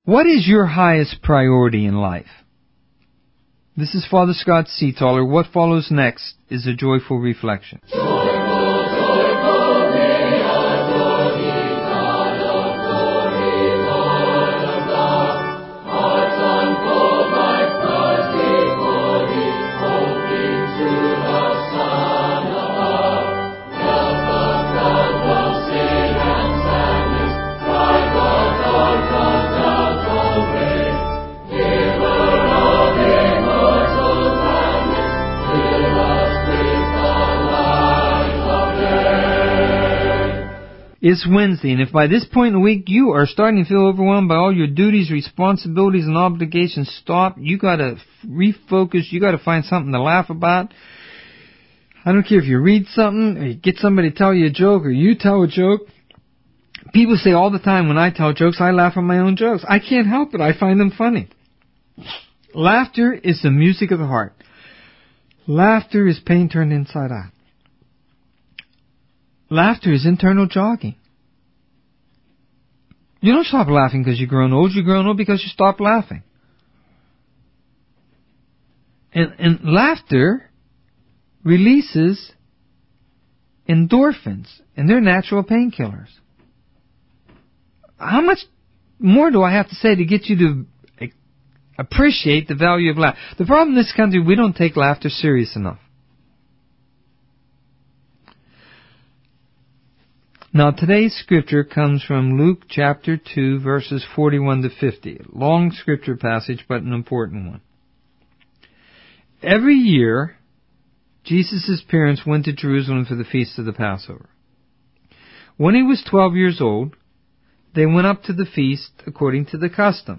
What is your highest priority in life? This is Father Scott Seataller. What follows next is a joyful reflection. It's Wednesday, and if by this point in the week you are starting to feel overwhelmed by all your duties, responsibilities, and obligations, stop. You gotta refocus. You gotta find something to laugh about. I don't care if you read something, or you get somebody to tell you a joke, or you tell a joke. People say all the time when I tell jokes, I laugh at my own jokes. I can't help it. I find them funny. Laughter is the music of the heart. Laughter is pain turned inside out. Laughter is internal jogging. You don't stop laughing because you're grown old. You're grown old because you stop laughing. And laughter releases endorphins, and they're natural painkillers. How much more do I have to say to get you to appreciate the value of laughter? The problem in this country, we don't take laughter serious enough. Now, today's scripture comes from Luke chapter 2, verses 41 to 50. A long scripture passage, but an important one. Every year, Jesus' parents went to Jerusalem for the feast of the Passover. When he was 12 years old, they went up to the feast according to the custom.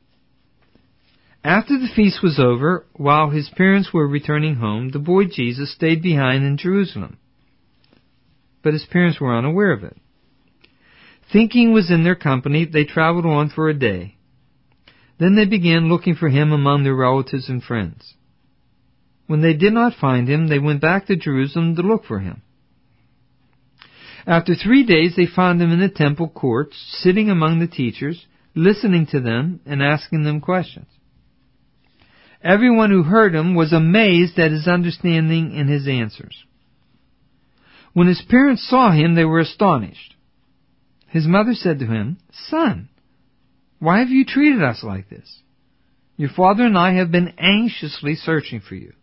After the feast was over, while his parents were returning home, the boy Jesus stayed behind in Jerusalem. But his parents were unaware of it. Thinking was in their company, they traveled on for a day. Then they began looking for him among their relatives and friends. When they did not find him, they went back to Jerusalem to look for him. After 3 days, they found him in the temple courts, sitting among the teachers, listening to them and asking them questions. Everyone who heard him was amazed at his understanding and his answers. When his parents saw him, they were astonished. His mother said to him, "Son, why have you treated us like this? Your father and I have been anxiously searching for you."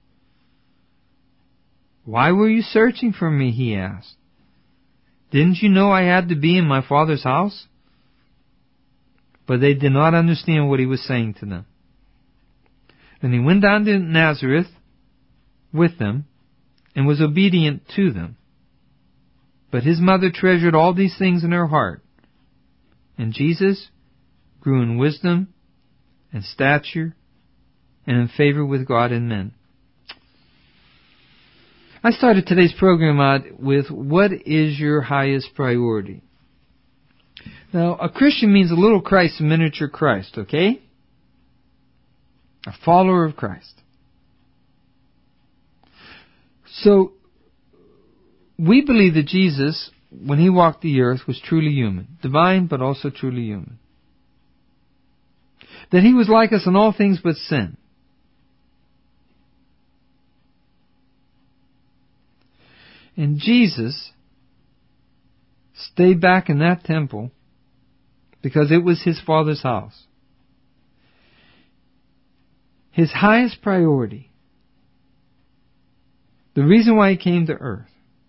"Why were you searching for me?" he asked. "Didn't you know I had to be in my father's house?" But they did not understand what he was saying to them. Then he went down to Nazareth with them and was obedient to them. But his mother treasured all these things in her heart. And Jesus grew in wisdom and stature and in favor with God and men. I started today's program out with, what is your highest priority? Now, a Christian means a little Christ, a miniature Christ, okay? A follower of Christ. So, we believe that Jesus, when he walked the earth, was truly human. Divine, but also truly human. That he was like us in all things but sin. And Jesus stayed back in that temple because it was his Father's house. His highest priority, the reason why he came to earth,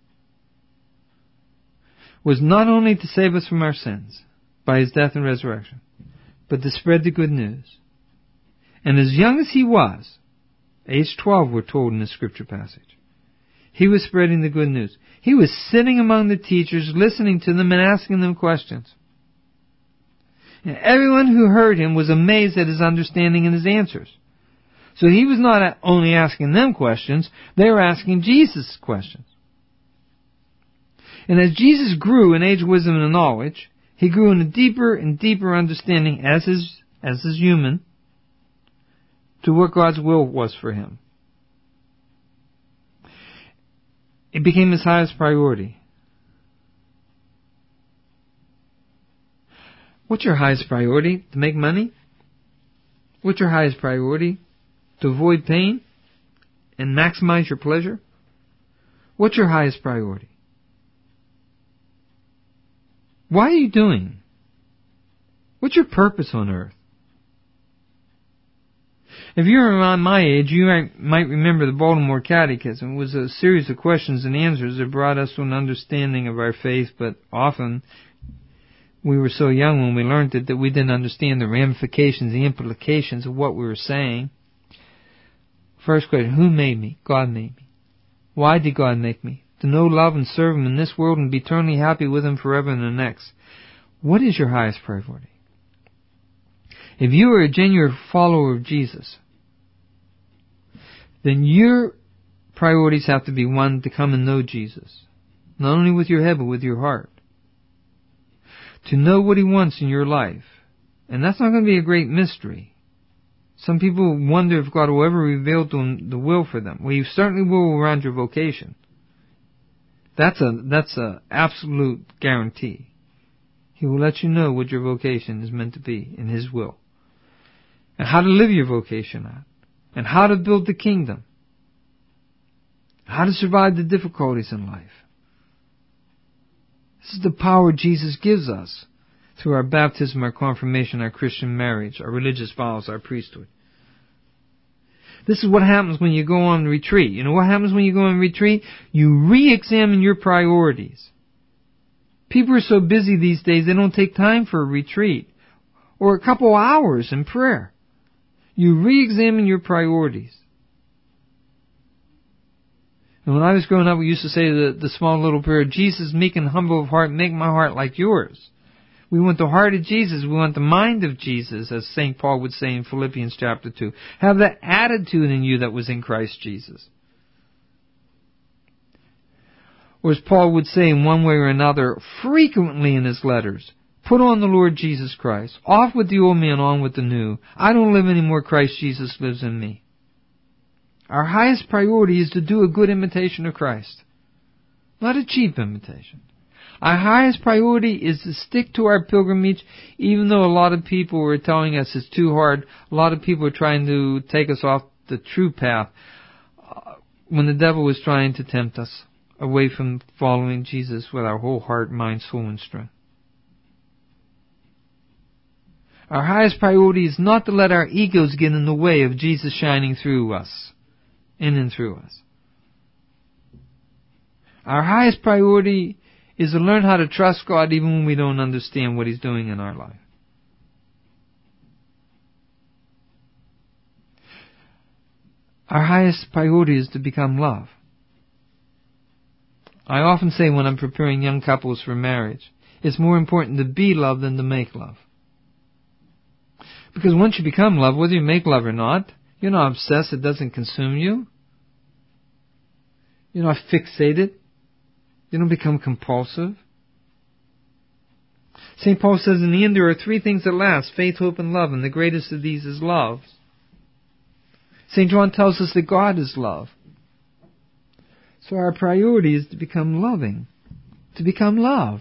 was not only to save us from our sins by his death and resurrection, but to spread the good news. And as young as he was, age 12 we're told in the scripture passage, he was spreading the good news. He was sitting among the teachers, listening to them and asking them questions. And everyone who heard him was amazed at his understanding and his answers. So he was not only asking them questions, they were asking Jesus questions. And as Jesus grew in age, wisdom, and knowledge, he grew in a deeper and deeper understanding as his human to what God's will was for him. It became his highest priority. What's your highest priority? To make money? What's your highest priority? To avoid pain and maximize your pleasure? What's your highest priority? Why are you doing? What's your purpose on earth? If you're around my age, you might remember the Baltimore Catechism. It was a series of questions and answers that brought us to an understanding of our faith, but often we were so young when we learned it that we didn't understand the ramifications, the implications of what we were saying. First question, who made me? God made me. Why did God make me? To know, love, and serve Him in this world and be eternally happy with Him forever in the next. What is your highest priority? If you are a genuine follower of Jesus, then your priorities have to be, one, to come and know Jesus. Not only with your head, but with your heart. To know what He wants in your life. And that's not going to be a great mystery. Some people wonder if God will ever reveal to them the will for them. Well, He certainly will around your vocation. That's a absolute guarantee. He will let you know what your vocation is meant to be in His will. And how to live your vocation out. And how to build the kingdom. How to survive the difficulties in life. This is the power Jesus gives us through our baptism, our confirmation, our Christian marriage, our religious vows, our priesthood. This is what happens when you go on retreat. You know what happens when you go on retreat? You re-examine your priorities. People are so busy these days, they don't take time for a retreat or a couple hours in prayer. You re-examine your priorities. And when I was growing up, we used to say the small little prayer, Jesus, meek and humble of heart, make my heart like yours. We want the heart of Jesus. We want the mind of Jesus, as St. Paul would say in Philippians chapter 2. Have that attitude in you that was in Christ Jesus. Or as Paul would say in one way or another, frequently in his letters, put on the Lord Jesus Christ. Off with the old man, on with the new. I don't live anymore, Christ Jesus lives in me. Our highest priority is to do a good imitation of Christ. Not a cheap imitation. Our highest priority is to stick to our pilgrimage, even though a lot of people were telling us it's too hard. A lot of people are trying to take us off the true path when the devil was trying to tempt us away from following Jesus with our whole heart, mind, soul, and strength. Our highest priority is not to let our egos get in the way of Jesus shining through us, in and through us. Our highest priority is to learn how to trust God even when we don't understand what He's doing in our life. Our highest priority is to become love. I often say when I'm preparing young couples for marriage, it's more important to be love than to make love. Because once you become love, whether you make love or not, you're not obsessed, it doesn't consume you. You're not fixated. You don't become compulsive. St. Paul says in the end there are three things that last, faith, hope, and love, and the greatest of these is love. St. John tells us that God is love. So our priority is to become loving, to become love.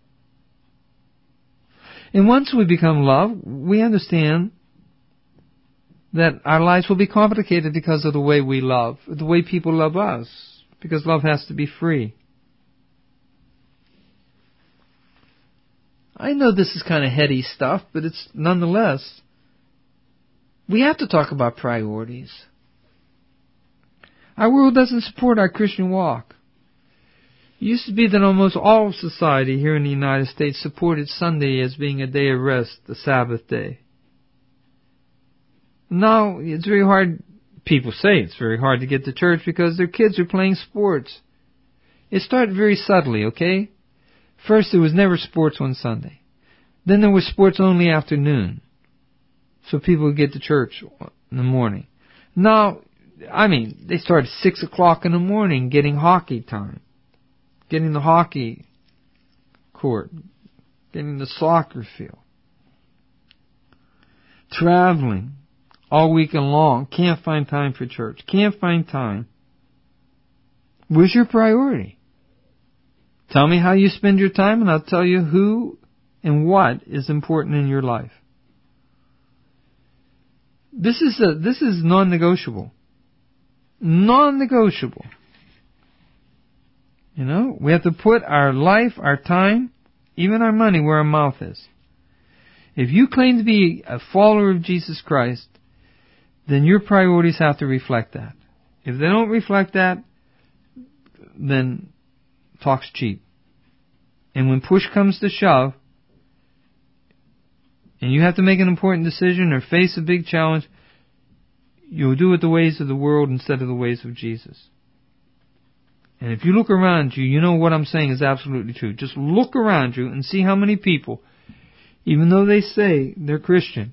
And once we become love, we understand that our lives will be complicated because of the way we love, the way people love us, because love has to be free. I know this is kind of heady stuff, but it's nonetheless, we have to talk about priorities. Our world doesn't support our Christian walk. It used to be that almost all of society here in the United States supported Sunday as being a day of rest, the Sabbath day. Now, it's very hard, people say it's very hard to get to church because their kids are playing sports. It started very subtly, okay? First, there was never sports on Sunday. Then there was sports only afternoon, so people would get to church in the morning. Now, they started 6 o'clock in the morning getting hockey time. Getting the hockey court, getting the soccer field, traveling all weekend long, can't find time for church, can't find time. Where's your priority? Tell me how you spend your time and I'll tell you who and what is important in your life. This is non-negotiable. Non-negotiable. You know, we have to put our life, our time, even our money where our mouth is. If you claim to be a follower of Jesus Christ, then your priorities have to reflect that. If they don't reflect that, then talk's cheap. And when push comes to shove, and you have to make an important decision or face a big challenge, you'll do it the ways of the world instead of the ways of Jesus. And if you look around you, you know what I'm saying is absolutely true. Just look around you and see how many people, even though they say they're Christian,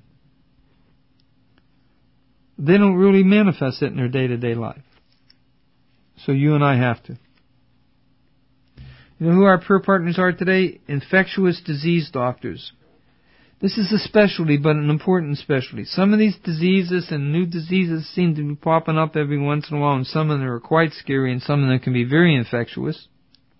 they don't really manifest it in their day-to-day life. So you and I have to. You know who our prayer partners are today? Infectious disease doctors. This is a specialty, but an important specialty. Some of these diseases and new diseases seem to be popping up every once in a while, and some of them are quite scary, and some of them can be very infectious.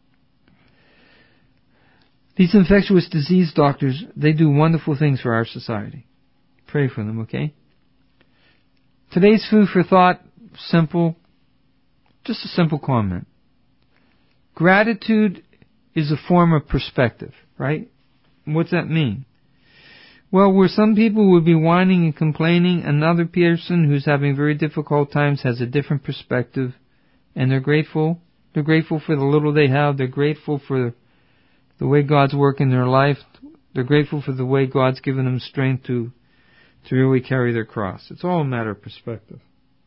These infectious disease doctors, they do wonderful things for our society. Pray for them, okay? Today's food for thought, simple, just a simple comment. Gratitude is a form of perspective, right? What's that mean? Well, where some people would be whining and complaining, another person who's having very difficult times has a different perspective, and they're grateful. They're grateful for the little they have. They're grateful for the way God's working in their life. They're grateful for the way God's given them strength to really carry their cross. It's all a matter of perspective.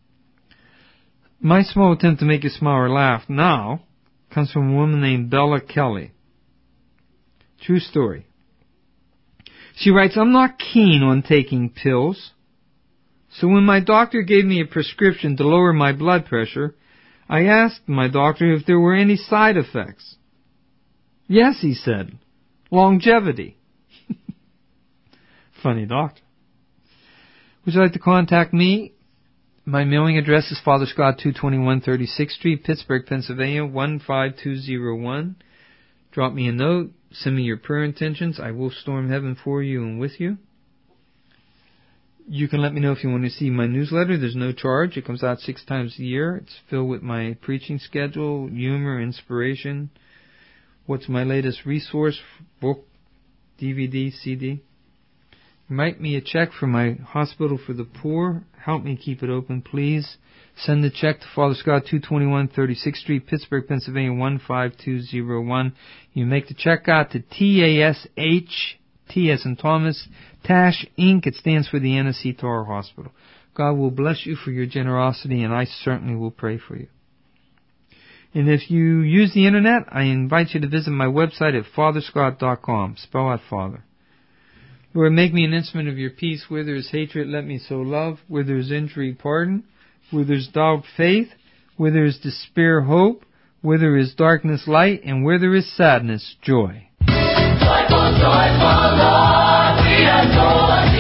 My small attempt to make you smile or laugh now comes from a woman named Bella Kelly. True story. She writes, I'm not keen on taking pills. So when my doctor gave me a prescription to lower my blood pressure, I asked my doctor if there were any side effects. Yes, he said. Longevity. Funny doctor. Would you like to contact me? My mailing address is Father Scott, 221 36th Street, Pittsburgh, Pennsylvania, 15201. Drop me a note. Send me your prayer intentions. I will storm heaven for you and with you. You can let me know if you want to see my newsletter. There's no charge. It comes out 6 times a year. It's filled with my preaching schedule, humor, inspiration. What's my latest resource, book, DVD, CD. Write me a check for my Hospital for the Poor. Help me keep it open, please. Send the check to Father Scott, 221 36th Street, Pittsburgh, Pennsylvania, 15201. You make the check out to TASH, T as in Thomas, TASH Inc. It stands for the Annecy Torah Hospital. God will bless you for your generosity, and I certainly will pray for you. And if you use the internet, I invite you to visit my website at fatherscott.com. Spell out Father. Lord, make me an instrument of your peace. Where there is hatred, let me sow love. Where there is injury, pardon. Where there is doubt, faith. Where there is despair, hope. Where there is darkness, light. And where there is sadness, joy. Joyful, joyful Lord, we adore thee.